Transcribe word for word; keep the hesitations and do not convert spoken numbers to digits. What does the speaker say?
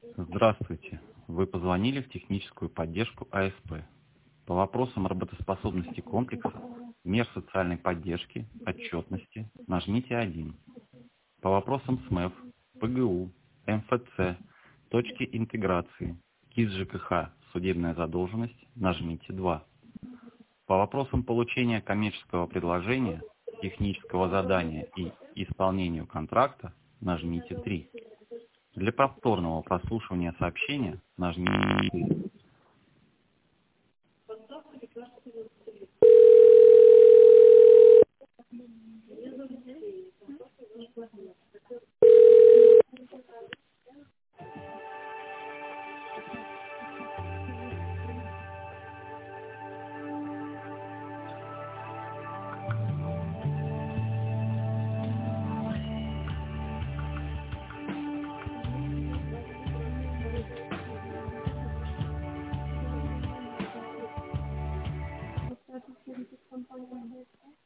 Здравствуйте. Вы позвонили в техническую поддержку А С П. По вопросам работоспособности комплекса, мер социальной поддержки, отчетности нажмите один. По вопросам С М Э Ф, П Г У, М Ф Ц, точки интеграции, КИС Ж К Х, судебная задолженность нажмите два. По вопросам получения коммерческого предложения, технического задания и исполнению контракта нажмите три. Для повторного прослушивания сообщения нажмите четыре. Компания